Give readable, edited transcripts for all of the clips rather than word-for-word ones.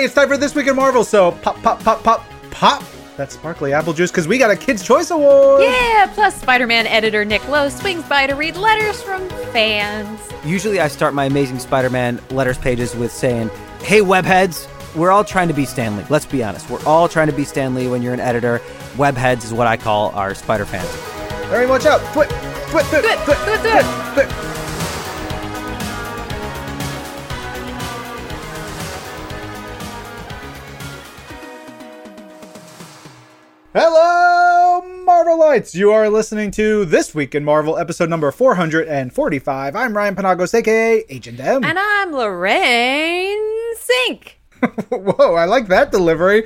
it's time for This Week in Marvel, so pop, pop, pop, pop, pop. That's sparkly apple juice because we got a Kids' Choice Award. Yeah, plus Spider-Man editor Nick Lowe swings by to read letters from fans. Usually I start my Amazing Spider-Man letters pages with saying, hey, webheads, we're all trying to be Stan Lee. Let's be honest. We're all trying to be Stan Lee when you're an editor. Webheads is what I call our Spider fans. Very much out. Twit, twit, twit, twit, twit, twit, twit, twit. Hello, Marvelites! You are listening to This Week in Marvel, episode number 445. I'm Ryan Penagos, a.k.a. Agent M. And I'm Lorraine Sink. Whoa, I like that delivery.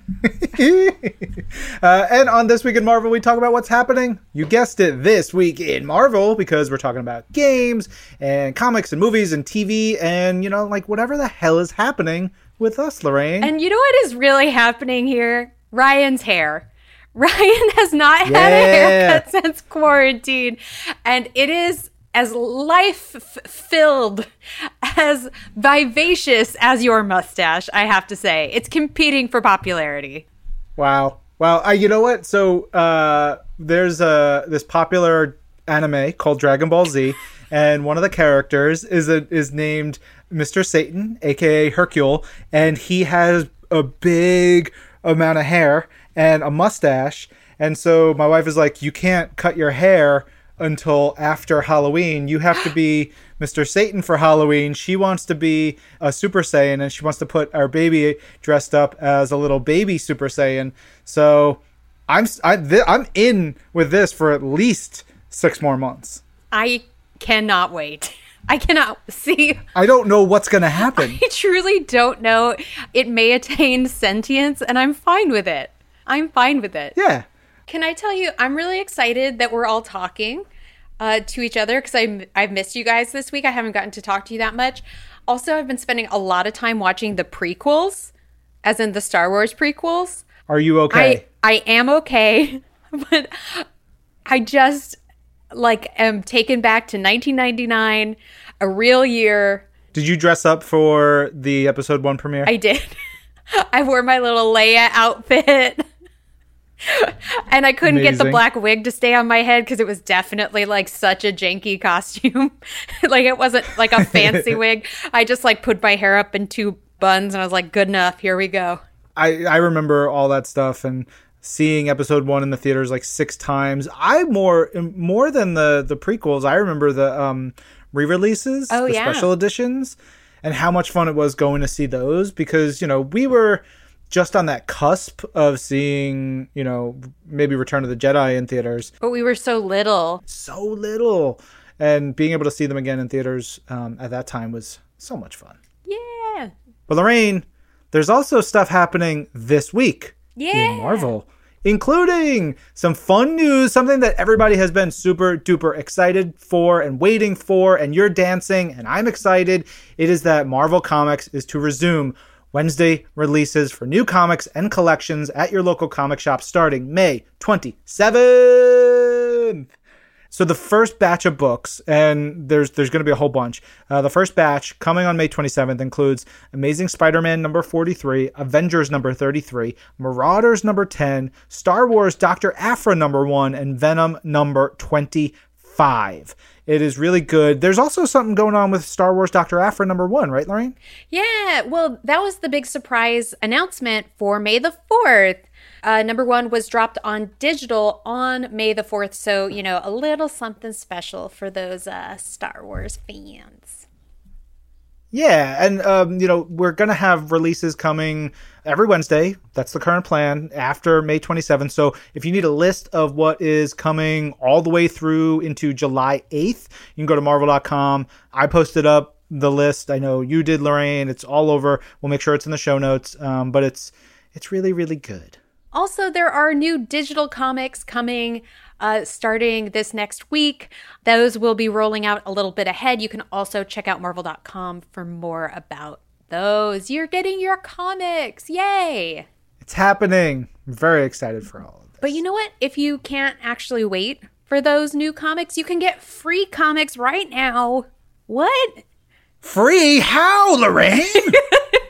And on This Week in Marvel, we talk about what's happening. You guessed it, This Week in Marvel, because we're talking about games and comics and movies and TV and, you know, like whatever the hell is happening with us, Lorraine. And you know what is really happening here? Ryan's hair. Ryan has not had a haircut since quarantine, and it is as life-filled, as vivacious as your mustache, I have to say. It's competing for popularity. Wow. Well, you know what? So there's this popular anime called Dragon Ball Z, and one of the characters is named Mr. Satan, a.k.a. Hercule, and he has a big amount of hair and a mustache. And so my wife is like, you can't cut your hair until after Halloween. You have to be Mr. Satan for Halloween. She wants to be a Super Saiyan, and she wants to put our baby dressed up as a little baby Super Saiyan. So I'm in with this for at least 6 more months. I cannot wait. I cannot see. I don't know what's going to happen. I truly don't know. It may attain sentience, and I'm fine with it. I'm fine with it. Yeah. Can I tell you, I'm really excited that we're all talking to each other because I've missed you guys this week. I haven't gotten to talk to you that much. Also, I've been spending a lot of time watching the prequels, as in the Star Wars prequels. Are you okay? I am okay, but I just am taken back to 1999, a real year. Did you dress up for the episode 1 premiere? I did. I wore my little Leia outfit. And I couldn't get the black wig to stay on my head because it was definitely such a janky costume. It wasn't like a fancy wig. I just put my hair up in 2 buns and I was like, good enough. Here we go. I remember all that stuff and seeing episode 1 in the theaters 6 times. I more than the prequels. I remember the re-releases, the special editions, and how much fun it was going to see those because, we were just on that cusp of seeing, maybe Return of the Jedi in theaters. But we were so little. So little. And being able to see them again in theaters at that time was so much fun. Yeah. But Lorraine, there's also stuff happening this week in Marvel, including some fun news, something that everybody has been super duper excited for and waiting for, and you're dancing, and I'm excited. It is that Marvel Comics is to resume Wednesday releases for new comics and collections at your local comic shop starting May 27th. So the first batch of books, and there's going to be a whole bunch. The first batch coming on May 27th includes Amazing Spider-Man number 43, Avengers number 33, Marauders number 10, Star Wars Dr. Aphra number 1, and Venom number 25. It is really good. There's also something going on with Star Wars Dr. Aphra number 1, right, Lorraine? Yeah, well, that was the big surprise announcement for May the 4th. Number 1 was dropped on digital on May the 4th. So, a little something special for those Star Wars fans. Yeah, and, we're going to have releases coming every Wednesday. That's the current plan after May 27th. So if you need a list of what is coming all the way through into July 8th, you can go to Marvel.com. I posted up the list. I know you did, Lorraine. It's all over. We'll make sure it's in the show notes. But it's really, really good. Also, there are new digital comics coming starting this next week. Those will be rolling out a little bit ahead. You can also check out Marvel.com for more about those. You're getting your comics. Yay! It's happening. I'm very excited for all of this. But you know what? If you can't actually wait for those new comics, you can get free comics right now. What? Free? How, Lorraine?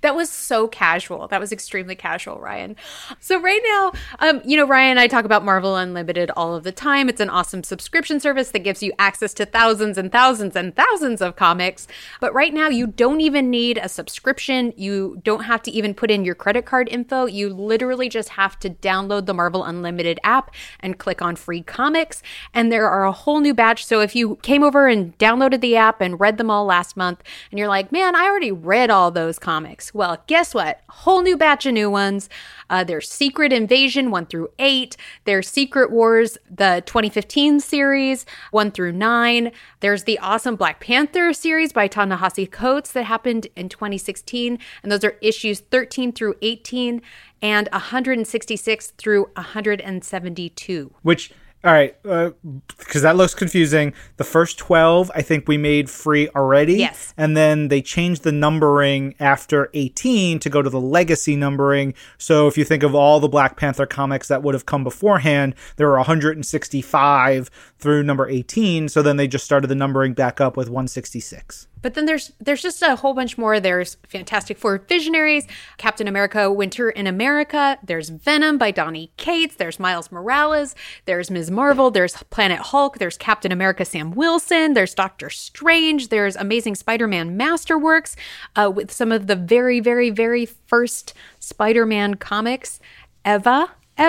That was so casual. That was extremely casual, Ryan. So right now, Ryan and I talk about Marvel Unlimited all of the time. It's an awesome subscription service that gives you access to thousands and thousands and thousands of comics. But right now, you don't even need a subscription. You don't have to even put in your credit card info. You literally just have to download the Marvel Unlimited app and click on free comics. And there are a whole new batch. So if you came over and downloaded the app and read them all last month, and you're like, man, I already read all those comics. Well, guess what? Whole new batch of new ones. There's Secret Invasion 1 through 8. There's Secret Wars, the 2015 series 1 through 9. There's the awesome Black Panther series by Ta-Nehisi Coates that happened in 2016. And those are issues 13 through 18 and 166 through 172. Which, all right, because that looks confusing. The first 12, I think we made free already. Yes. And then they changed the numbering after 18 to go to the legacy numbering. So if you think of all the Black Panther comics that would have come beforehand, there were 165 through number 18. So then they just started the numbering back up with 166. But then there's just a whole bunch more. There's Fantastic Four Visionaries, Captain America Winter in America. There's Venom by Donny Cates. There's Miles Morales. There's Ms. Marvel. There's Planet Hulk. There's Captain America Sam Wilson. There's Doctor Strange. There's Amazing Spider-Man Masterworks with some of the very, very, very first Spider-Man comics. Eva.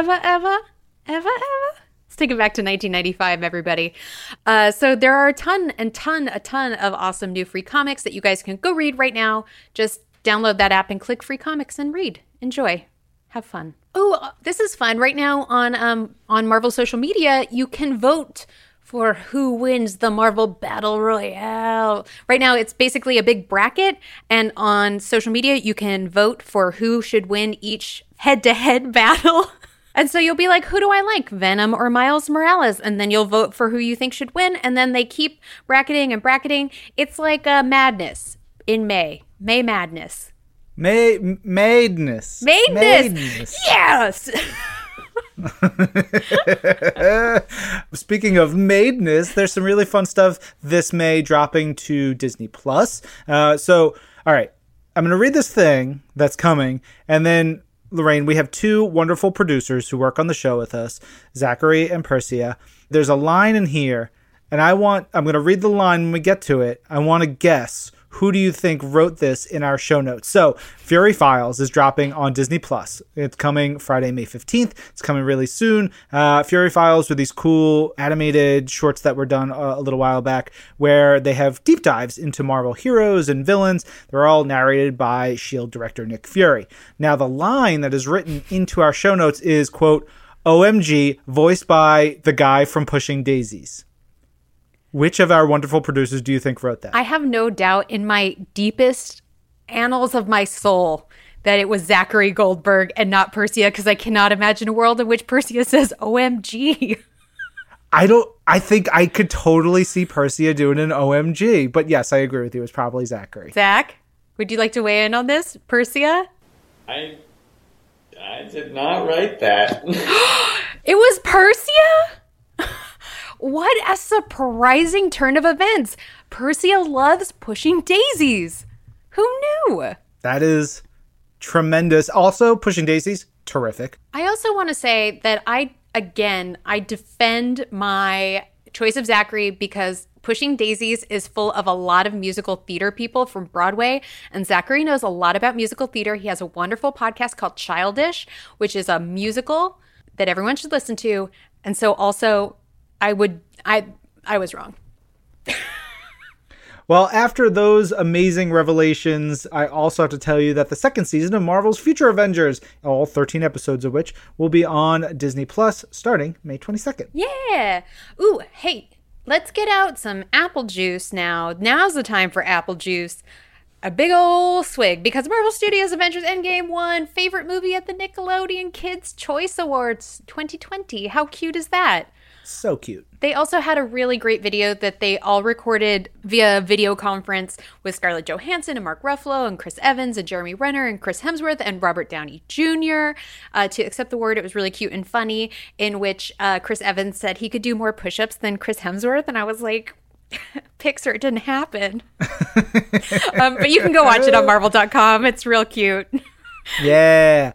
Let's take it back to 1995, everybody. So there are a ton of awesome new free comics that you guys can go read right now. Just download that app and click free comics and read. Enjoy. Have fun. Oh, this is fun. Right now on Marvel social media, you can vote for who wins the Marvel Battle Royale. Right now, it's basically a big bracket. And on social media, you can vote for who should win each head-to-head battle. And so you'll be like, who do I like, Venom or Miles Morales? And then you'll vote for who you think should win. And then they keep bracketing and bracketing. It's like madness in May. May Madness. Madness. Yes! Speaking of madness, there's some really fun stuff this May dropping to Disney Plus. So, all right, I'm going to read this thing that's coming, and then Lorraine, we have two wonderful producers who work on the show with us, Zachary and Persia. There's a line in here, and I'm going to read the line when we get to it. I want to guess, who do you think wrote this in our show notes? So, Fury Files is dropping on Disney Plus. It's coming Friday, May 15th. It's coming really soon. Fury Files were these cool animated shorts that were done a little while back where they have deep dives into Marvel heroes and villains. They're all narrated by S.H.I.E.L.D. director Nick Fury. Now, the line that is written into our show notes is, quote, OMG, voiced by the guy from Pushing Daisies. Which of our wonderful producers do you think wrote that? I have no doubt in my deepest annals of my soul that it was Zachary Goldberg and not Persia, because I cannot imagine a world in which Persia says OMG. I think I could totally see Persia doing an OMG, but yes, I agree with you. It was probably Zachary. Zach, would you like to weigh in on this? Persia? I did not write that. It was Persia? What a surprising turn of events. Persia loves Pushing Daisies. Who knew? That is tremendous. Also, Pushing Daisies, terrific. I also want to say that I defend my choice of Zachary because Pushing Daisies is full of a lot of musical theater people from Broadway, and Zachary knows a lot about musical theater. He has a wonderful podcast called Childish, which is a musical that everyone should listen to. And so also, I was wrong. Well, after those amazing revelations, I also have to tell you that the second season of Marvel's Future Avengers, all 13 episodes of which, will be on Disney Plus starting May 22nd. Yeah. Ooh, hey, let's get out some apple juice now. Now's the time for apple juice. A big ol' swig, because Marvel Studios Avengers Endgame won Favorite Movie at the Nickelodeon Kids' Choice Awards 2020. How cute is that? So cute. They also had a really great video that they all recorded via video conference with Scarlett Johansson and Mark Ruffalo and Chris Evans and Jeremy Renner and Chris Hemsworth and Robert Downey Jr. To accept the word, it was really cute and funny, in which Chris Evans said he could do more push-ups than Chris Hemsworth. And I was like, Pixar, it didn't happen. But you can go watch it on Marvel.com. It's real cute. Yeah.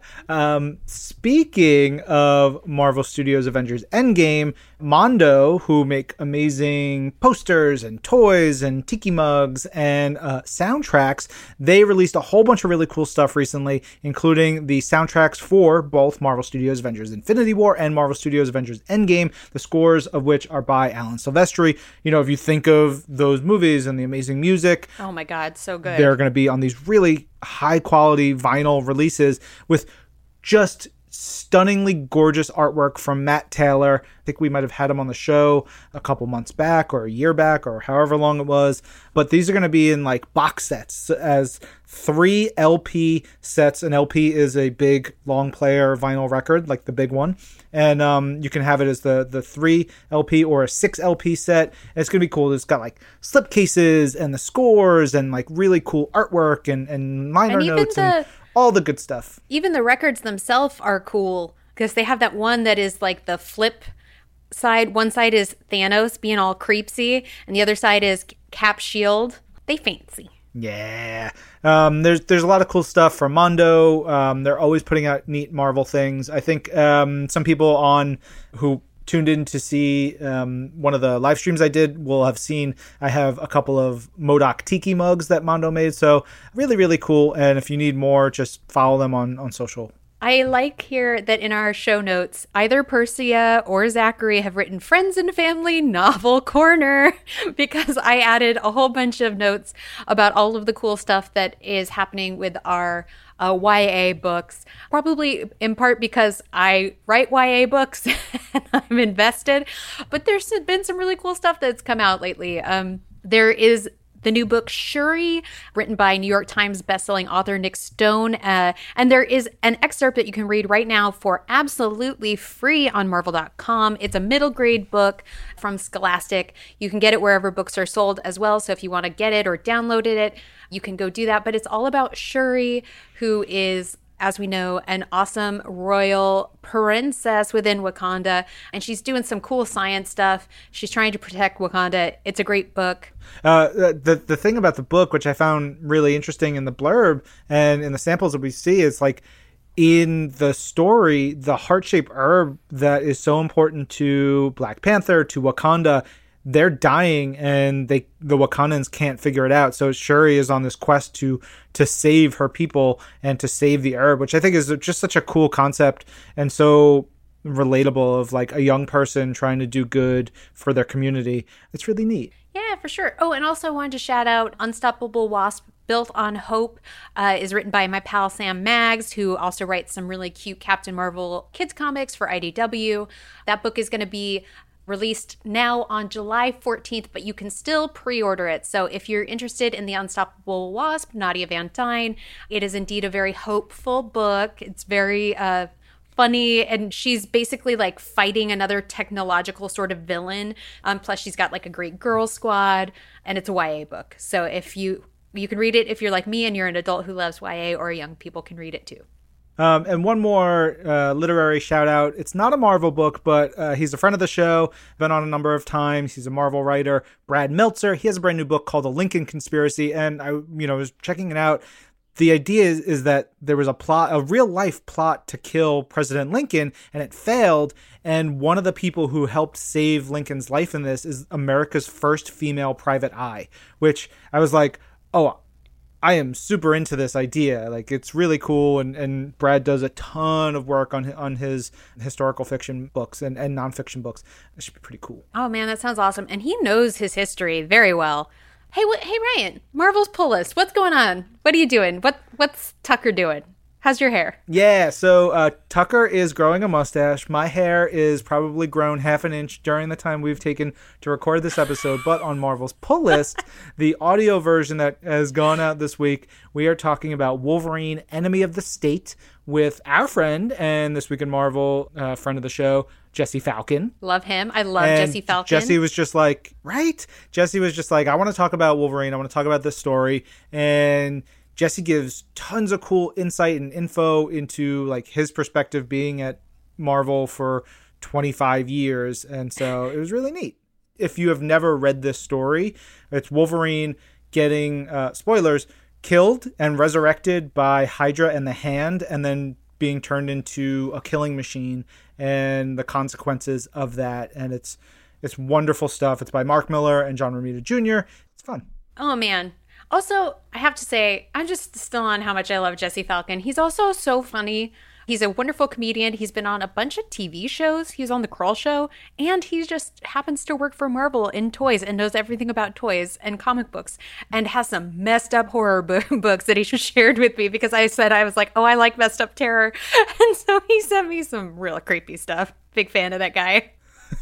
Speaking of Marvel Studios Avengers Endgame, Mondo, who make amazing posters and toys and tiki mugs and soundtracks, they released a whole bunch of really cool stuff recently, including the soundtracks for both Marvel Studios Avengers Infinity War and Marvel Studios Avengers Endgame, the scores of which are by Alan Silvestri. You know, if you think of those movies and the amazing music, oh my God, so good. They're going to be on these really high quality vinyl releases with just stunningly gorgeous artwork from Matt Taylor. I think we might have had him on the show a couple months back or a year back or however long it was. But these are going to be in like box sets as 3 LP sets. An LP is a big long player vinyl record, like the big one. And you can have it as the 3 LP or a 6 LP set. And it's going to be cool. It's got like slipcases and the scores and like really cool artwork and liner notes and all the good stuff. Even the records themselves are cool because they have that one that is like the flip side. One side is Thanos being all creepsy and the other side is Cap Shield. They fancy. Yeah. There's a lot of cool stuff from Mondo. They're always putting out neat Marvel things. I think some people on who tuned in to see one of the live streams I did will have seen I have a couple of MODOK Tiki mugs that Mondo made. So really, really cool. And if you need more, just follow them on social. I like here that in our show notes, either Persia or Zachary have written Friends and Family Novel Corner because I added a whole bunch of notes about all of the cool stuff that is happening with our YA books, probably in part because I write YA books and I'm invested, but there's been some really cool stuff that's come out lately. There is the new book, Shuri, written by New York Times bestselling author Nick Stone. And there is an excerpt that you can read right now for absolutely free on Marvel.com. It's a middle grade book from Scholastic. You can get it wherever books are sold as well. So if you want to get it or download it, you can go do that. But it's all about Shuri, who is, as we know, an awesome royal princess within Wakanda. And she's doing some cool science stuff. She's trying to protect Wakanda. It's a great book. The thing about the book, which I found really interesting in the blurb and in the samples that we see, is like in the story, the heart-shaped herb that is so important to Black Panther, to Wakanda, they're dying and the Wakandans can't figure it out. So Shuri is on this quest to save her people and to save the herb, which I think is just such a cool concept and so relatable of like a young person trying to do good for their community. It's really neat. Yeah, for sure. Oh, and also I wanted to shout out Unstoppable Wasp Built on Hope is written by my pal Sam Maggs, who also writes some really cute Captain Marvel kids comics for IDW. That book is going to be released now on July 14th, but you can still pre-order it. So if you're interested in the Unstoppable Wasp, Nadia Van Dyne, it is indeed a very hopeful book. It's very funny, and she's basically like fighting another technological sort of villain. Plus she's got like a great girl squad, and it's a YA book. So if you can read it if you're like me and you're an adult who loves YA, or young people can read it too. And one more literary shout out. It's not a Marvel book, but he's a friend of the show, been on a number of times. He's a Marvel writer, Brad Meltzer. He has a brand new book called The Lincoln Conspiracy. And I was checking it out. The idea is that there was a real life plot to kill President Lincoln, and it failed. And one of the people who helped save Lincoln's life in this is America's first female private eye, which I was like, oh, I am super into this idea. Like, it's really cool. And Brad does a ton of work on his historical fiction books and nonfiction books. It should be pretty cool. Oh man, that sounds awesome. And he knows his history very well. Hey, Ryan, Marvel's Pull List. What's going on? What are you doing? What's Tucker doing? How's your hair? Yeah, so Tucker is growing a mustache. My hair is probably grown half an inch during the time we've taken to record this episode. But on Marvel's Pull List, the audio version that has gone out this week, we are talking about Wolverine, Enemy of the State, with our friend and This Week in Marvel friend of the show, Jesse Falcon. Love him. I love Jesse Falcon. Jesse was just like, right? Jesse was just like, I want to talk about Wolverine. I want to talk about this story. And Jesse gives tons of cool insight and info into like his perspective being at Marvel for 25 years. And so it was really neat. if you have never read this story, it's Wolverine getting, spoilers, killed and resurrected by Hydra and the Hand, and then being turned into a killing machine and the consequences of that. And it's wonderful stuff. It's by Mark Miller and John Romita Jr. It's fun. Oh, man. Also, I have to say, I'm just still on how much I love Jesse Falcon. He's also so funny. He's a wonderful comedian. He's been on a bunch of TV shows. He's on The Kroll Show. And he just happens to work for Marvel in toys and knows everything about toys and comic books and has some messed up horror books that he shared with me because I said, I was like, oh, I like messed up terror. And so he sent me some real creepy stuff. Big fan of that guy.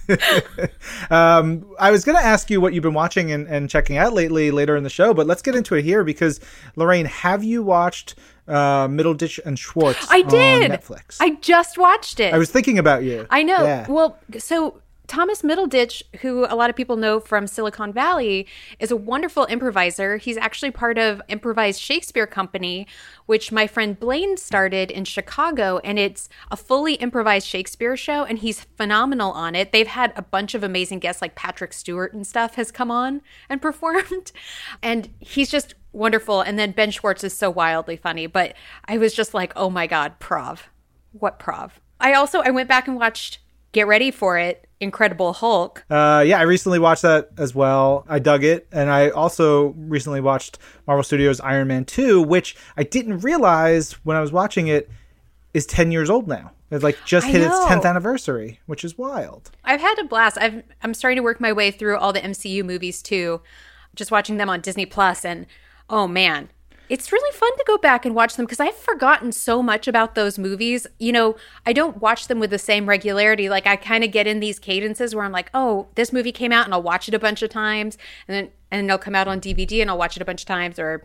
I was going to ask you what you've been watching and checking out lately later in the show, but let's get into it here because, Lorraine, have you watched Middleditch and Schwartz I did. on Netflix? I just watched it. I was thinking about you. I know. Yeah. Well, so Thomas Middleditch, who a lot of people know from Silicon Valley, is a wonderful improviser. He's actually part of Improvised Shakespeare Company, which my friend Blaine started in Chicago, and it's a fully improvised Shakespeare show, and he's phenomenal on it. They've had a bunch of amazing guests, like Patrick Stewart and stuff has come on and performed, and he's just wonderful. And then Ben Schwartz is so wildly funny, but I was just like, oh my God, Prov. What Prov? I went back and watched Get Ready for It, Incredible Hulk. Yeah, I recently watched that as well. I dug it. And I also recently watched Marvel Studios' Iron Man 2, which I didn't realize when I was watching it is 10 years old now. It just hit its 10th anniversary, which is wild. I've had a blast. I'm starting to work my way through all the MCU movies too, just watching them on Disney Plus, and oh man, it's really fun to go back and watch them because I've forgotten so much about those movies. You know, I don't watch them with the same regularity. Like I kind of get in these cadences where I'm like, oh, this movie came out and I'll watch it a bunch of times, and it'll come out on DVD and I'll watch it a bunch of times, or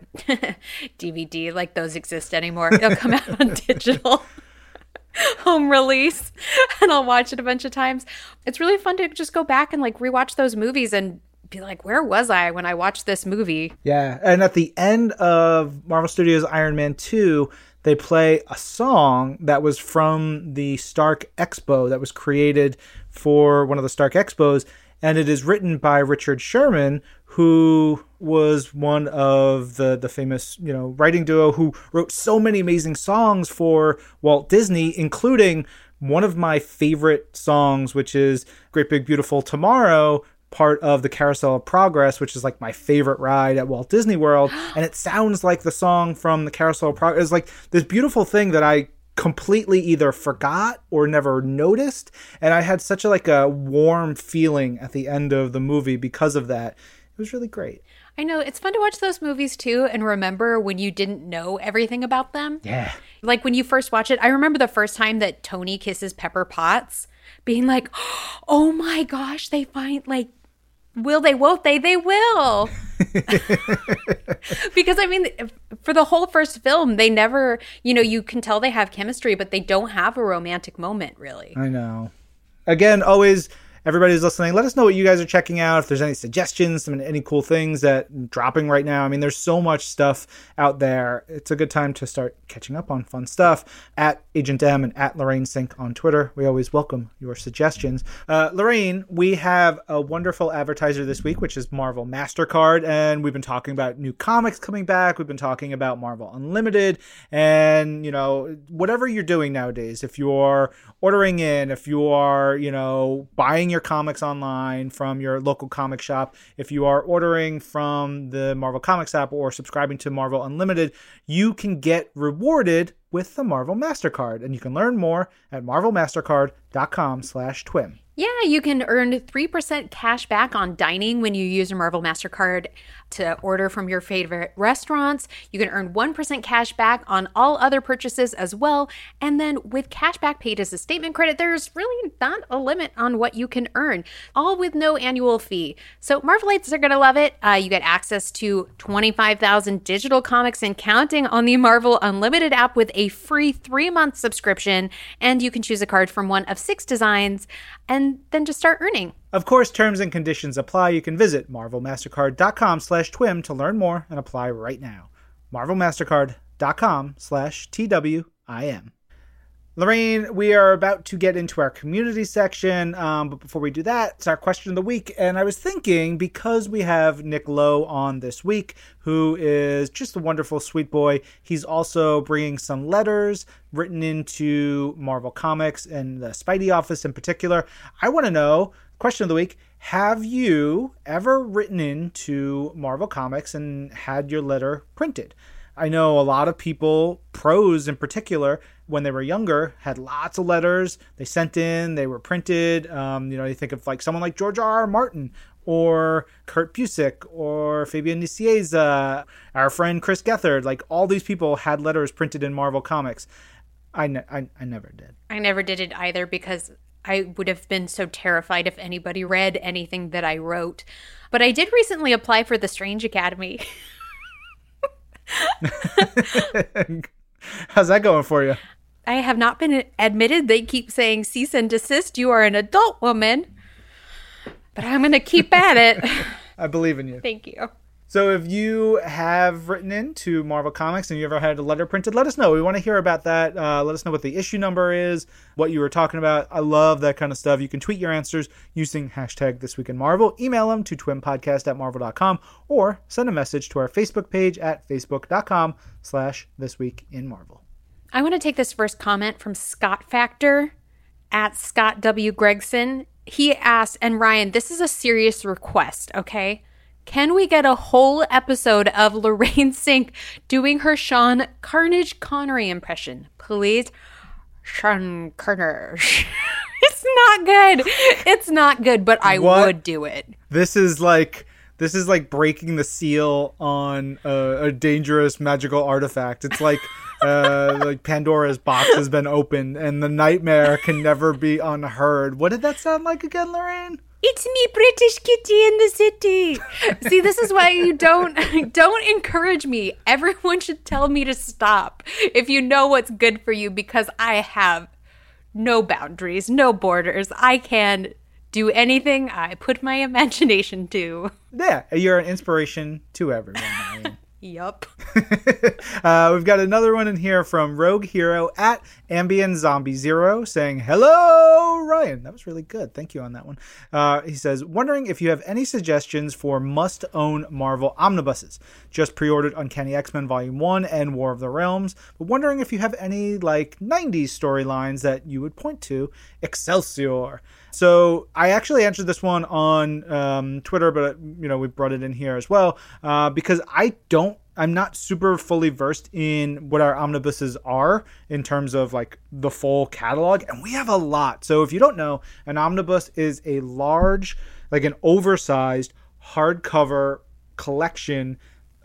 DVD, like those exist anymore. It'll come out on digital home release and I'll watch it a bunch of times. It's really fun to just go back and rewatch those movies and be like, where was I when I watched this movie? Yeah. And at the end of Marvel Studios' Iron Man 2, they play a song that was from the Stark Expo that was created for one of the Stark Expos. And it is written by Richard Sherman, who was one of the famous, writing duo who wrote so many amazing songs for Walt Disney, including one of my favorite songs, which is Great Big Beautiful Tomorrow, part of the Carousel of Progress, which is my favorite ride at Walt Disney World. And it sounds like the song from the Carousel of Progress. It's this beautiful thing that I completely either forgot or never noticed. And I had such a warm feeling at the end of the movie because of that. It was really great. I know. It's fun to watch those movies too and remember when you didn't know everything about them. Yeah. Like when you first watch it, I remember the first time that Tony kisses Pepper Potts being like, oh my gosh, they find will they, won't they? They will. Because for the whole first film, they never, you can tell they have chemistry, but they don't have a romantic moment really. I know. Again, always, everybody's listening, let us know what you guys are checking out. If there's any suggestions, any cool things that dropping right now. There's so much stuff out there. It's a good time to start catching up on fun stuff. At Agent M and at Lorraine Sink on Twitter. We always welcome your suggestions. Lorraine, we have a wonderful advertiser this week, which is Marvel MasterCard. And we've been talking about new comics coming back. We've been talking about Marvel Unlimited. And, whatever you're doing nowadays, if you're ordering in, if you are, buying your comics online from your local comic shop, if you are ordering from the Marvel Comics app or subscribing to Marvel Unlimited, you can get rewarded with the Marvel MasterCard. And you can learn more at marvelmastercard.com/twim. Yeah, you can earn 3% cash back on dining when you use your Marvel MasterCard to order from your favorite restaurants. You can earn 1% cash back on all other purchases as well. And then with cash back paid as a statement credit, there's really not a limit on what you can earn, all with no annual fee. So Marvelites are going to love it. You get access to 25,000 digital comics and counting on the Marvel Unlimited app with a free 3-month subscription. And you can choose a card from one of 6 designs and then just start earning. Of course, terms and conditions apply. You can visit marvelmastercard.com/twim to learn more and apply right now. marvelmastercard.com/TWIM. Lorraine, we are about to get into our community section, but before we do that, it's our question of the week. And I was thinking, because we have Nick Lowe on this week, who is just a wonderful, sweet boy, he's also bringing some letters written into Marvel Comics and the Spidey office in particular. I want to know, question of the week, have you ever written into Marvel Comics and had your letter printed? I know a lot of people, pros in particular, when they were younger, had lots of letters they sent in, they were printed. You think of like someone like George R.R. Martin or Kurt Busiek or Fabian Nicieza, our friend Chris Gethard. Like all these people had letters printed in Marvel Comics. I never did. I never did it either because I would have been so terrified if anybody read anything that I wrote. But I did recently apply for the Strange Academy. How's that going for you? I have not been admitted. They keep saying cease and desist. You are an adult woman. But I'm going to keep at it. I believe in you. Thank you. So if you have written into Marvel Comics and you ever had a letter printed, let us know. We want to hear about that. Let us know what the issue number is, what you were talking about. I love that kind of stuff. You can tweet your answers using hashtag ThisWeekInMarvel. Email them to twimpodcast@marvel.com or send a message to our Facebook page at facebook.com/ThisWeekInMarvel. I want to take this first comment from Scott Factor at Scott W. Gregson. He asked, and Ryan, this is a serious request, okay? Can we get a whole episode of Lorraine Sink doing her Sean Carnage Connery impression? Please? Sean Carnage. It's not good. It's not good, but I would do it. This is like breaking the seal on a dangerous magical artifact. It's like Pandora's box has been opened and the nightmare can never be unheard. What did that sound like again, Lorraine? It's me, British Kitty in the city. See, this is why you don't encourage me. Everyone should tell me to stop if you know what's good for you, because I have no boundaries, no borders. I can do anything I put my imagination to. Yeah, you're an inspiration to everyone. Yup. We've got another one in here from Rogue Hero at Ambient Zombie Zero saying, hello, Ryan. That was really good. Thank you on that one. He says, wondering if you have any suggestions for must-own Marvel omnibuses. Just pre-ordered Uncanny X-Men Volume 1 and War of the Realms, but wondering if you have any, 90s storylines that you would point to. Excelsior. So I actually answered this one on Twitter, but we brought it in here as well because I'm not super fully versed in what our omnibuses are in terms of the full catalog, and we have a lot. So if you don't know, an omnibus is a large, an oversized hardcover collection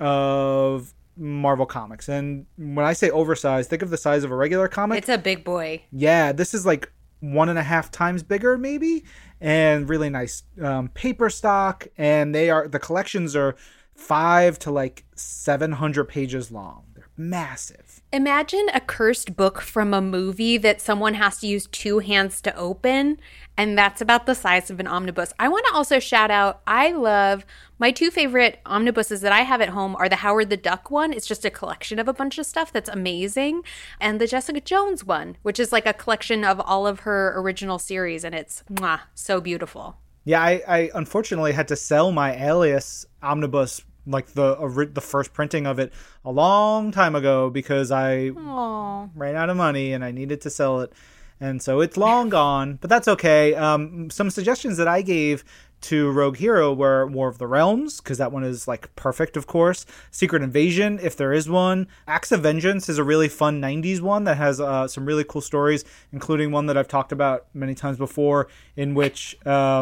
of Marvel comics. And when I say oversized, think of the size of a regular comic. It's a big boy. Yeah, this is 1.5 times bigger maybe, and really nice paper stock, and the collections are 500 to 700 pages long. They're massive. Imagine a cursed book from a movie that someone has to use two hands to open, and that's about the size of an omnibus. I want to also shout out, I love my two favorite omnibuses that I have at home are the Howard the Duck one. It's just a collection of a bunch of stuff that's amazing. And the Jessica Jones one, which is a collection of all of her original series, and it's so beautiful. Yeah, I unfortunately had to sell my Alias omnibus, the first printing of it, a long time ago because I ran out of money and I needed to sell it. And so it's long gone, but that's okay. Some suggestions that I gave to Rogue Hero were War of the Realms, because that one is perfect, of course. Secret Invasion, if there is one. Acts of Vengeance is a really fun 90s one that has some really cool stories, including one that I've talked about many times before, in which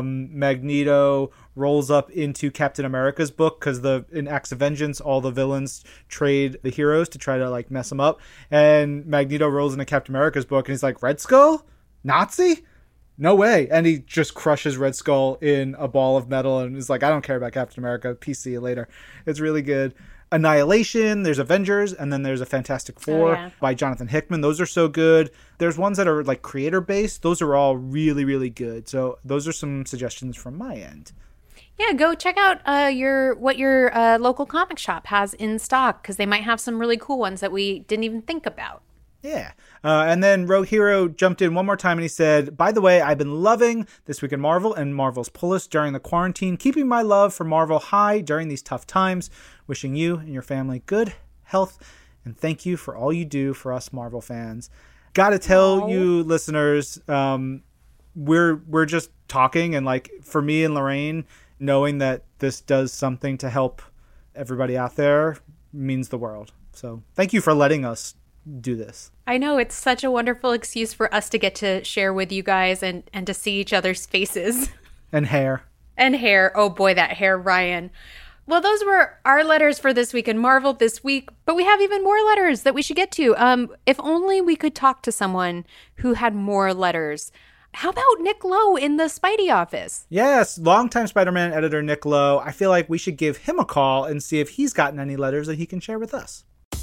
Magneto rolls up into Captain America's book, because in Acts of Vengeance, all the villains trade the heroes to try to mess them up. And Magneto rolls into Captain America's book and he's like, Red Skull? Nazi? No way. And he just crushes Red Skull in a ball of metal and is like, I don't care about Captain America. Peace, see you later. It's really good. Annihilation, there's Avengers, and then there's a Fantastic Four by Jonathan Hickman. Those are so good. There's ones that are creator-based. Those are all really, really good. So those are some suggestions from my end. Yeah, go check out what your local comic shop has in stock, because they might have some really cool ones that we didn't even think about. Yeah. And then Rogue Hero jumped in one more time and he said, by the way, I've been loving This Week in Marvel and Marvel's Pull List during the quarantine, keeping my love for Marvel high during these tough times. Wishing you and your family good health, and thank you for all you do for us Marvel fans. Gotta tell you listeners, we're just talking, and like for me and Lorraine, knowing that this does something to help everybody out there means the world. So thank you for letting us do this. I know, it's such a wonderful excuse for us to get to share with you guys and to see each other's faces. And hair. And hair. Oh boy, that hair, Ryan. Well, those were our letters for This Week in Marvel this week, but we have even more letters that we should get to. If only we could talk to someone who had more letters. How about Nick Lowe in the Spidey office? Yes, longtime Spider-Man editor Nick Lowe. I feel like we should give him a call and see if he's gotten any letters that he can share with us.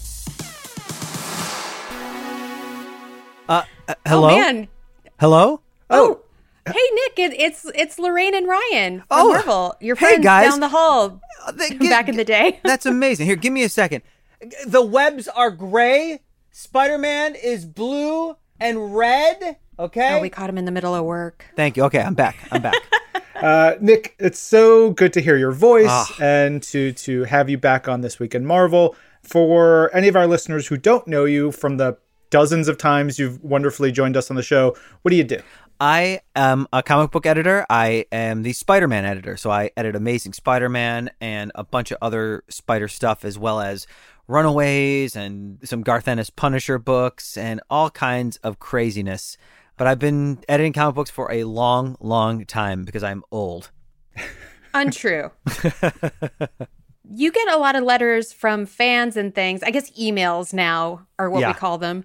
Hello? Oh, man. Hello? Oh, hey, Nick, it's Lorraine and Ryan from Marvel. Your friends guys. down the hall back in the day. That's amazing. Here, give me a second. The webs are gray. Spider-Man is blue and red. Okay? Oh, we caught him in the middle of work. Thank you. Okay, I'm back. Nick, it's so good to hear your voice and to have you back on This Week in Marvel. For any of our listeners who don't know you from the dozens of times you've wonderfully joined us on the show, what do you do? I am a comic book editor. I am the Spider-Man editor. So I edit Amazing Spider-Man and a bunch of other Spider stuff, as well as Runaways and some Garth Ennis Punisher books and all kinds of craziness. But I've been editing comic books for a long, long time because I'm old. Untrue. You get a lot of letters from fans and things. I guess emails now are what we call them.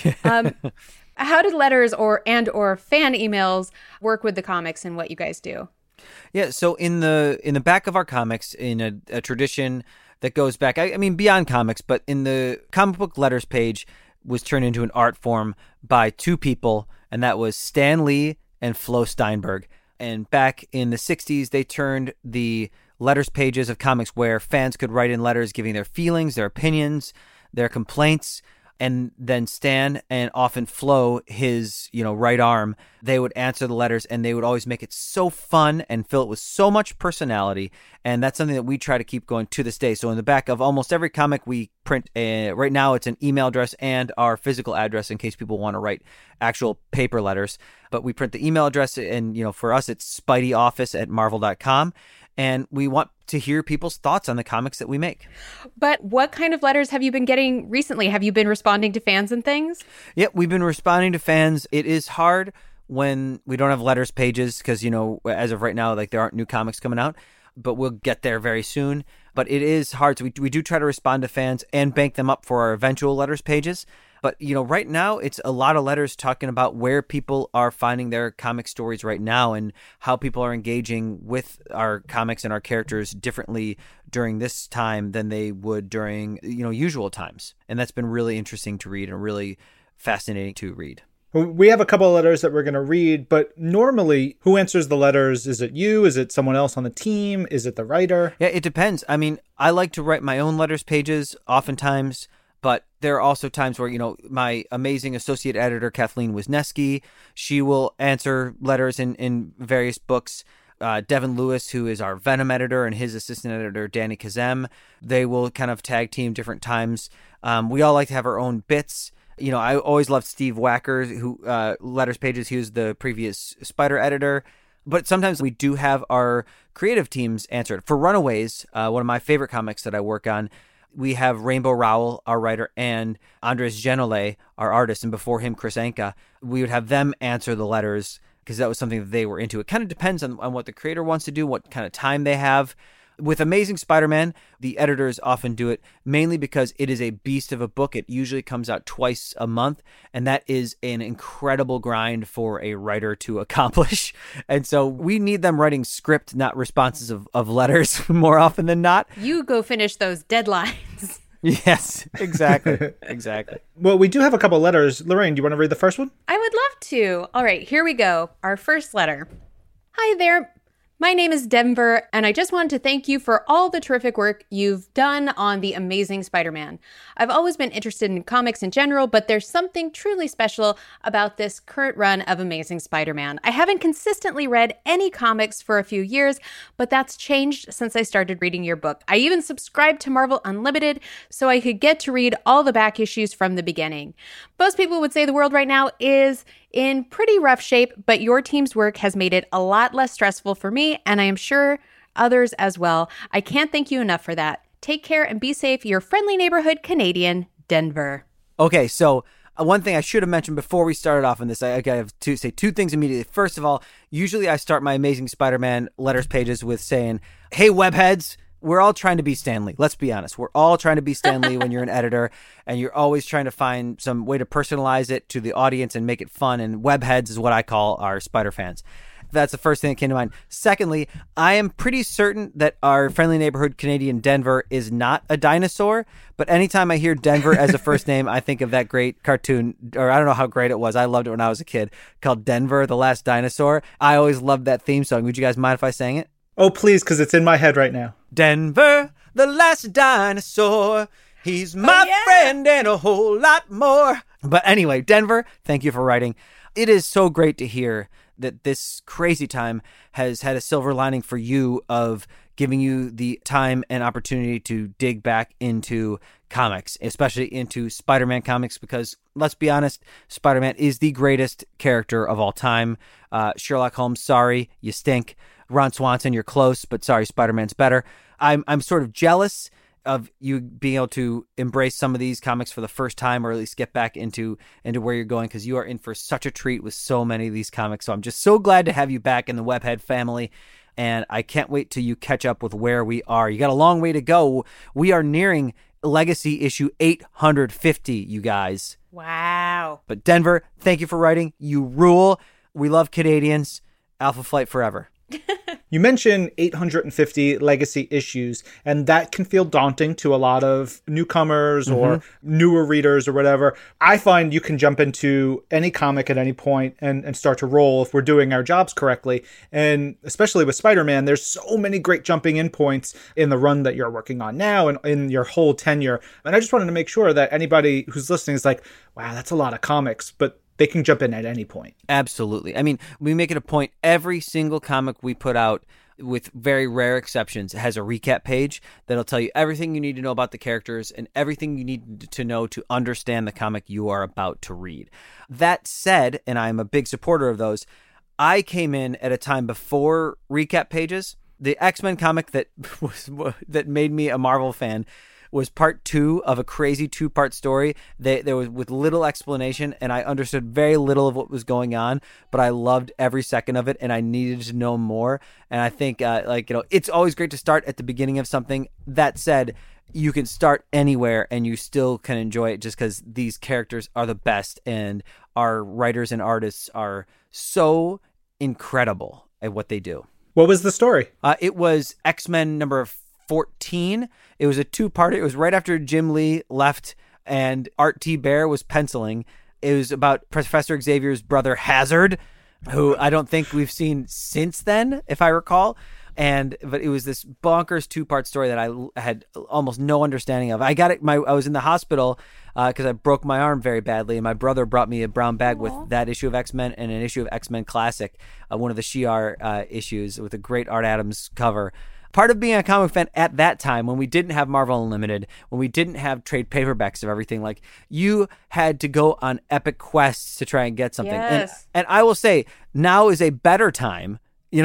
How did letters or fan emails work with the comics and what you guys do? Yeah, so in the back of our comics, in a tradition that goes back, I mean, beyond comics, but in the comic book letters page was turned into an art form by two people, and that was Stan Lee and Flo Steinberg. And back in the 60s, they turned the letters pages of comics where fans could write in letters giving their feelings, their opinions, their complaints, and then Stan and often Flo, his right arm, they would answer the letters, and they would always make it so fun and fill it with so much personality. And that's something that we try to keep going to this day. So in the back of almost every comic we print, right now it's an email address and our physical address in case people want to write actual paper letters. But we print the email address, and for us it's spideyoffice@marvel.com. And we want to hear people's thoughts on the comics that we make. But what kind of letters have you been getting recently? Have you been responding to fans and things? Yeah, we've been responding to fans. It is hard when we don't have letters pages because, as of right now, like there aren't new comics coming out, but we'll get there very soon. But it is hard. So we do try to respond to fans and bank them up for our eventual letters pages. But, right now it's a lot of letters talking about where people are finding their comic stories right now and how people are engaging with our comics and our characters differently during this time than they would during, usual times. And that's been really interesting to read and really fascinating to read. We have a couple of letters that we're going to read, but normally who answers the letters? Is it you? Is it someone else on the team? Is it the writer? Yeah, it depends. I mean, I like to write my own letters pages oftentimes. But there are also times where, my amazing associate editor, Kathleen Wisniewski, she will answer letters in various books. Devin Lewis, who is our Venom editor, and his assistant editor, Danny Kazem, they will kind of tag team different times. We all like to have our own bits. I always loved Steve Wacker, who letters pages. He was the previous Spider editor. But sometimes we do have our creative teams answer it. For Runaways, one of my favorite comics that I work on, we have Rainbow Rowell, our writer, and Andres Genole, our artist, and before him, Chris Anka. We would have them answer the letters because that was something that they were into. It kind of depends on what the creator wants to do, what kind of time they have. With Amazing Spider-Man, the editors often do it mainly because it is a beast of a book. It usually comes out twice a month, and that is an incredible grind for a writer to accomplish. And so we need them writing script, not responses of letters more often than not. You go finish those deadlines. Yes, exactly. Exactly. Well, we do have a couple of letters. Lorraine, do you want to read the first one? I would love to. All right, here we go. Our first letter. Hi there. My name is Denver, and I just wanted to thank you for all the terrific work you've done on The Amazing Spider-Man. I've always been interested in comics in general, but there's something truly special about this current run of Amazing Spider-Man. I haven't consistently read any comics for a few years, but that's changed since I started reading your book. I even subscribed to Marvel Unlimited so I could get to read all the back issues from the beginning. Most people would say the world right now is in pretty rough shape, but your team's work has made it a lot less stressful for me, and I am sure others as well. I can't thank you enough for that. Take care and be safe. Your friendly neighborhood Canadian, Denver. Okay, so one thing I should have mentioned before we started off on this, I have to say two things immediately. First of all, usually I start my Amazing Spider-Man letters pages with saying, hey, webheads, we're all trying to be Stan Lee. Let's be honest. We're all trying to be Stan Lee when you're an editor, and you're always trying to find some way to personalize it to the audience and make it fun. And webheads is what I call our Spider fans. That's the first thing that came to mind. Secondly, I am pretty certain that our friendly neighborhood Canadian Denver is not a dinosaur, but anytime I hear Denver as a first name, I think of that great cartoon, or I don't know how great it was. I loved it when I was a kid, called Denver, the Last Dinosaur. I always loved that theme song. Would you guys mind if I sang it? Oh, please, because it's in my head right now. Denver, the last dinosaur. He's my friend and a whole lot more. But anyway, Denver, thank you for writing. It is so great to hear that this crazy time has had a silver lining for you of giving you the time and opportunity to dig back into comics, especially into Spider-Man comics, because let's be honest, Spider-Man is the greatest character of all time. Sherlock Holmes, sorry, you stink. Ron Swanson, you're close, but sorry, Spider-Man's better. I'm sort of jealous of you being able to embrace some of these comics for the first time, or at least get back into where you're going, because you are in for such a treat with so many of these comics. So I'm just so glad to have you back in the Webhead family, and I can't wait till you catch up with where we are. You got a long way to go. We are nearing Legacy issue 850, you guys. Wow. But Denver, thank you for writing. You rule. We love Canadians. Alpha Flight forever. You mentioned 850 legacy issues, and that can feel daunting to a lot of newcomers or newer readers or whatever. I find you can jump into any comic at any point and start to roll if we're doing our jobs correctly. And especially with Spider-Man, there's so many great jumping in points in the run that you're working on now and in your whole tenure. And I just wanted to make sure that anybody who's listening is like, wow, that's a lot of comics, but they can jump in at any point. Absolutely. I mean, we make it a point, every single comic we put out, with very rare exceptions, has a recap page that'll tell you everything you need to know about the characters and everything you need to know to understand the comic you are about to read. That said, and I'm a big supporter of those, I came in at a time before recap pages. The X-Men comic that made me a Marvel fan was part 2 of a crazy 2-part story. There was with little explanation, and I understood very little of what was going on, but I loved every second of it, and I needed to know more. And I think, it's always great to start at the beginning of something. That said, you can start anywhere, and you still can enjoy it just because these characters are the best, and our writers and artists are so incredible at what they do. What was the story? It was X-Men number 14. It was a 2-parter. It was right after Jim Lee left and Art T. Bear was penciling. It was about Professor Xavier's brother Hazard, who I don't think we've seen since then, if I recall. But it was this bonkers 2-part story that I had almost no understanding of. I got it. I was in the hospital because I broke my arm very badly, and my brother brought me a brown bag with that issue of X-Men and an issue of X-Men Classic, one of the Shi'ar issues with a great Art Adams cover. Part of being a comic fan at that time, when we didn't have Marvel Unlimited, when we didn't have trade paperbacks of everything, like, you had to go on epic quests to try and get something. Yes. And I will say, now is a better time,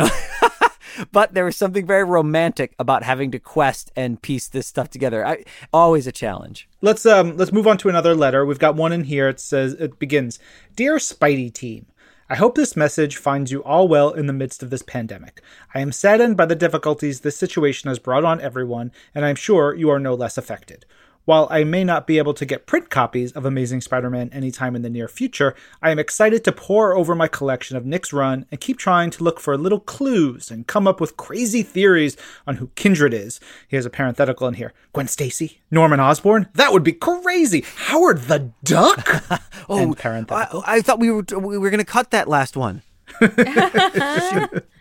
but there was something very romantic about having to quest and piece this stuff together. Always a challenge. Let's move on to another letter. We've got one in here. It begins, Dear Spidey Team, I hope this message finds you all well in the midst of this pandemic. I am saddened by the difficulties this situation has brought on everyone, and I'm sure you are no less affected. While I may not be able to get print copies of Amazing Spider-Man anytime in the near future, I am excited to pore over my collection of Nick's run and keep trying to look for little clues and come up with crazy theories on who Kindred is. He has a parenthetical in here. Gwen Stacy? Norman Osborn? That would be crazy! Howard the Duck? Oh, parenthetical. I thought we were going to cut that last one.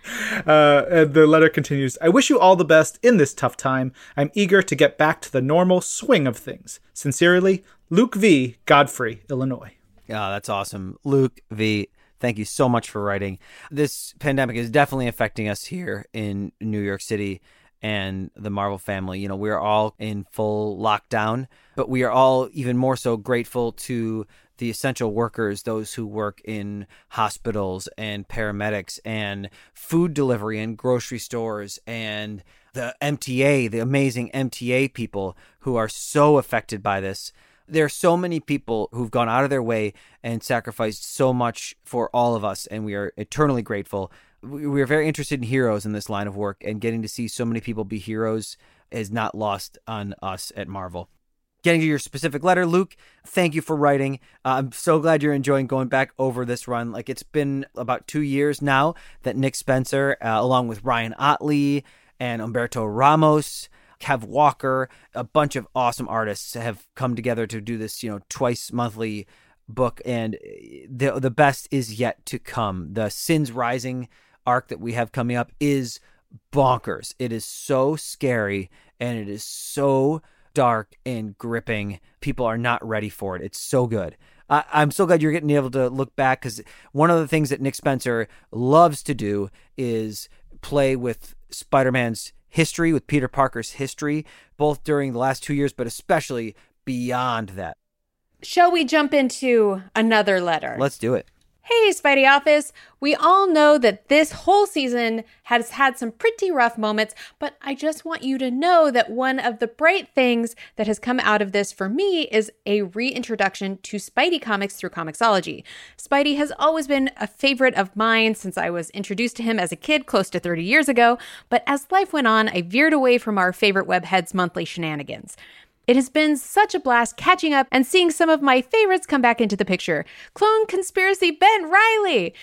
And the letter continues, I wish you all the best in this tough time. I'm eager to get back to the normal swing of things. Sincerely, Luke V., Godfrey, Illinois. Yeah, that's awesome. Luke V., thank you so much for writing. This pandemic is definitely affecting us here in New York City and the Marvel family. You know, we're all in full lockdown, but we are all even more so grateful to the essential workers, those who work in hospitals and paramedics and food delivery and grocery stores and the MTA, the amazing MTA people who are so affected by this. There are so many people who've gone out of their way and sacrificed so much for all of us, and we are eternally grateful. We are very interested in heroes in this line of work, and getting to see so many people be heroes is not lost on us at Marvel. Getting to your specific letter, Luke, thank you for writing. I'm so glad you're enjoying going back over this run. Like, it's been about 2 years now that Nick Spencer, along with Ryan Ottley and Humberto Ramos, Kev Walker, a bunch of awesome artists have come together to do this, twice monthly book, and the best is yet to come. The Sins Rising arc that we have coming up is bonkers. It is so scary, and it is so dark and gripping. People are not ready for it. It's so good. I'm so glad you're getting able to look back, because one of the things that Nick Spencer loves to do is play with Spider-Man's history, with Peter Parker's history, both during the last 2 years, but especially beyond that. Shall we jump into another letter? Let's do it. Hey, Spidey Office. We all know that this whole season has had some pretty rough moments, but I just want you to know that one of the bright things that has come out of this for me is a reintroduction to Spidey comics through Comixology. Spidey has always been a favorite of mine since I was introduced to him as a kid close to 30 years ago, but as life went on, I veered away from our favorite webhead's monthly shenanigans. It has been such a blast catching up and seeing some of my favorites come back into the picture. Clone Conspiracy Ben Reilly!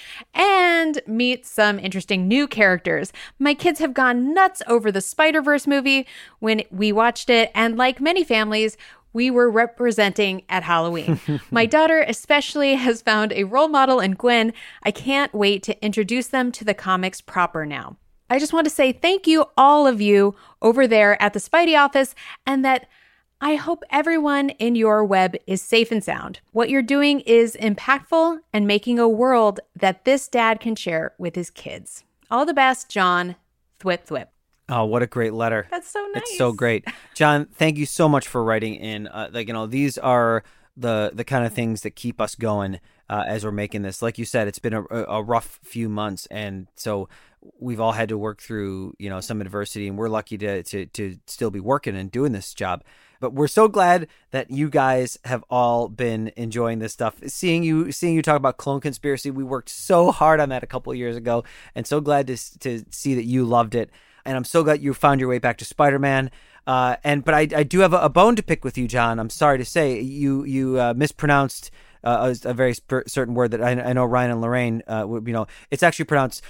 And meet some interesting new characters. My kids have gone nuts over the Spider-Verse movie when we watched it, and like many families, we were representing at Halloween. My daughter especially has found a role model in Gwen. I can't wait to introduce them to the comics proper now. I just want to say thank you, all of you, over there at the Spidey Office, and that I hope everyone in your web is safe and sound. What you're doing is impactful and making a world that this dad can share with his kids. All the best, John. Thwip, thwip. Oh, what a great letter. That's so nice. It's so great. John, thank you so much for writing in. These are the kind of things that keep us going as we're making this. Like you said, it's been a rough few months, and so we've all had to work through, some adversity, and we're lucky to still be working and doing this job. But we're so glad that you guys have all been enjoying this stuff. Seeing you talk about Clone Conspiracy, we worked so hard on that a couple of years ago, and so glad to see that you loved it. And I'm so glad you found your way back to Spider-Man. But I do have a bone to pick with you, John. I'm sorry to say you mispronounced a very certain word that I know Ryan and Lorraine it's actually pronounced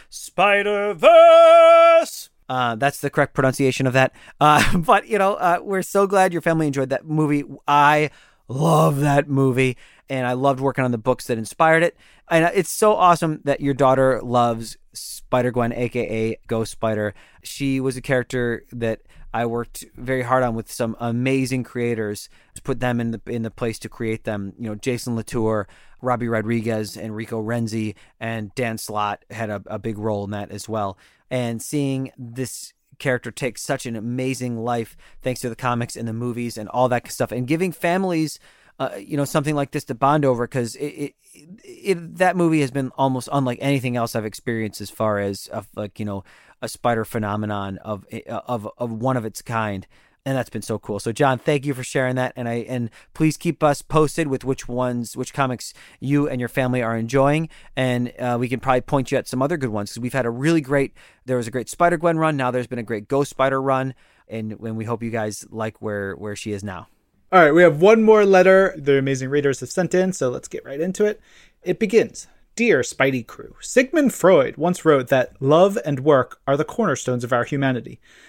Spider-Verse. That's the correct pronunciation of that. But we're so glad your family enjoyed that movie. I love that movie, and I loved working on the books that inspired it. And it's so awesome that your daughter loves Spider-Gwen, aka Ghost Spider. She was a character that I worked very hard on with some amazing creators to put them in the place to create them. Jason Latour, Robbie Rodriguez, Enrico Renzi, and Dan Slott had a big role in that as well. And seeing this character take such an amazing life thanks to the comics and the movies and all that stuff, and giving families something like this to bond over, because that movie has been almost unlike anything else I've experienced as far as a spider phenomenon of one of its kind. And that's been so cool. So John, thank you for sharing that. And please keep us posted with which comics you and your family are enjoying. And we can probably point you at some other good ones, because we've had there was a great Spider-Gwen run. Now there's been a great Ghost Spider run. And we hope you guys like where she is now. All right, we have one more letter the amazing readers have sent in, so let's get right into it. It begins. Dear Spidey Crew, Sigmund Freud once wrote that love and work are the cornerstones of our humanity.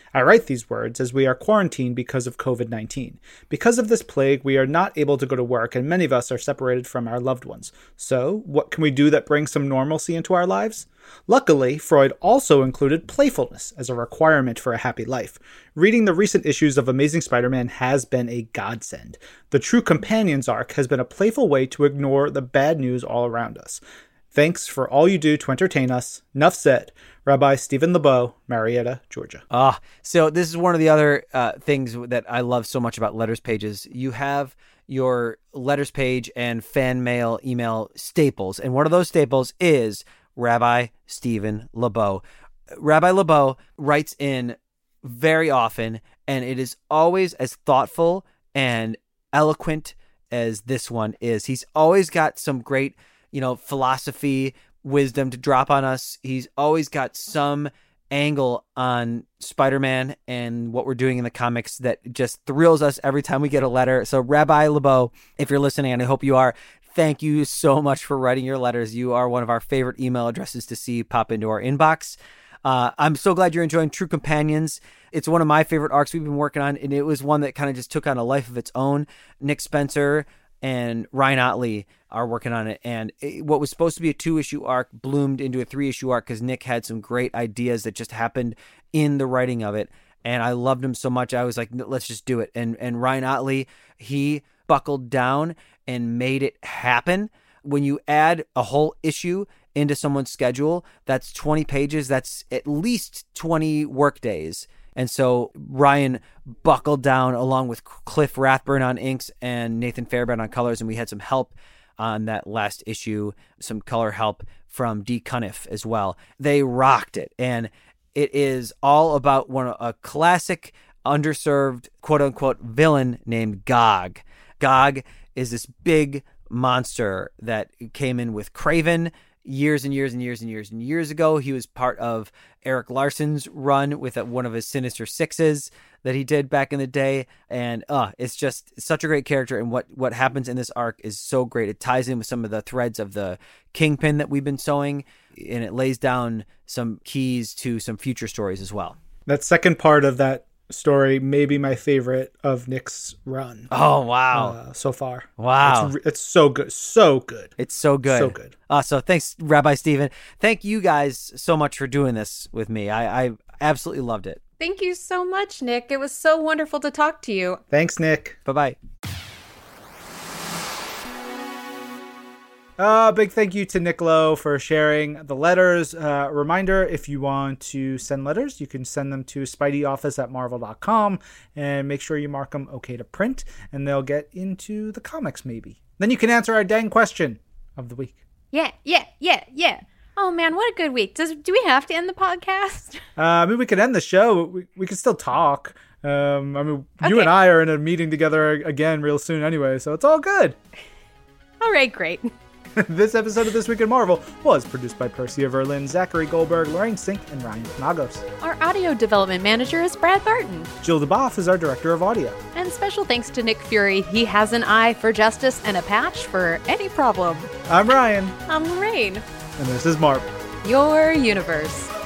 I write these words as we are quarantined because of COVID-19. Because of this plague, we are not able to go to work, and many of us are separated from our loved ones. So, what can we do that brings some normalcy into our lives? Luckily, Freud also included playfulness as a requirement for a happy life. Reading the recent issues of Amazing Spider-Man has been a godsend. The True Companions arc has been a playful way to ignore the bad news all around us. Thanks for all you do to entertain us. Nuff said. Rabbi Stephen LeBeau, Marietta, Georgia. So this is one of the other things that I love so much about Letters Pages. You have your Letters Page and fan mail email staples, and one of those staples is Rabbi Stephen LeBeau. Rabbi LeBeau writes in very often, and it is always as thoughtful and eloquent as this one is. He's always got some great, philosophy, wisdom to drop on us. He's always got some angle on Spider-Man and what we're doing in the comics that just thrills us every time we get a letter. So Rabbi LeBeau, if you're listening, and I hope you are, thank you so much for writing your letters. You are one of our favorite email addresses to see pop into our inbox. I'm so glad you're enjoying True Companions. It's one of my favorite arcs we've been working on, and it was one that kind of just took on a life of its own. Nick Spencer and Ryan Ottley are working on it, and what was supposed to be a 2-issue arc bloomed into a 3-issue arc because Nick had some great ideas that just happened in the writing of it, and I loved him so much. I was like, let's just do it. And Ryan Ottley, he buckled down and made it happen. When you add a whole issue into someone's schedule, that's 20 pages. That's at least 20 work days. And so Ryan buckled down along with Cliff Rathburn on inks and Nathan Fairbairn on colors. And we had some help on that last issue, some color help from Dee Cunniffe as well. They rocked it. And it is all about a classic underserved quote unquote villain named Gog. Gog is this big monster that came in with Kraven years and years and years and years and years ago. He was part of Eric Larson's run with one of his Sinister Sixes that he did back in the day. And it's just such a great character. And what happens in this arc is so great. It ties in with some of the threads of the Kingpin that we've been sewing, and it lays down some keys to some future stories as well. That second part of that story may be my favorite of Nick's run. Oh, wow. So far. Wow. It's so good. So good. It's so good. So good. So thanks, Rabbi Stephen. Thank you guys so much for doing this with me. I absolutely loved it. Thank you so much, Nick. It was so wonderful to talk to you. Thanks, Nick. Bye-bye. Big thank you to Nick Lowe for sharing the letters. Reminder, if you want to send letters, you can send them to spideyoffice@marvel.com and make sure you mark them okay to print, and they'll get into the comics maybe. Then you can answer our dang question of the week. Yeah. Oh, man, what a good week. Do we have to end the podcast? We could end the show. We can still talk. You Okay. and I are in a meeting together again real soon anyway, so it's all good. All right, great. This episode of This Week in Marvel was produced by Percy Verlin, Zachary Goldberg, Lorraine Sink, and Ryan Panagos. Our audio development manager is Brad Barton. Jill DeBoff is our director of audio. And special thanks to Nick Fury. He has an eye for justice and a patch for any problem. I'm Ryan. I'm Lorraine. And this is Marvel. Your universe.